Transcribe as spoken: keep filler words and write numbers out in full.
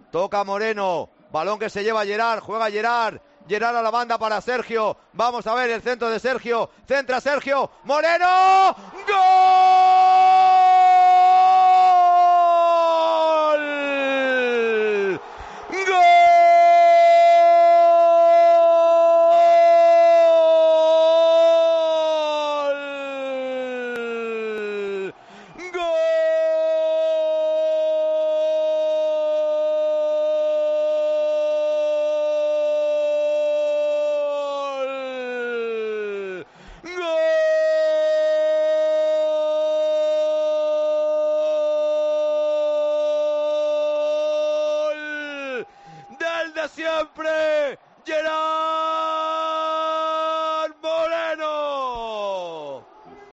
Toca Moreno. Balón que se lleva Gerard. Juega Gerard. Gerard a la banda para Sergio. Vamos a ver el centro de Sergio. Centra Sergio. Moreno. ¡Gol! ¡Gol! ¡Del de siempre! ¡Gerard!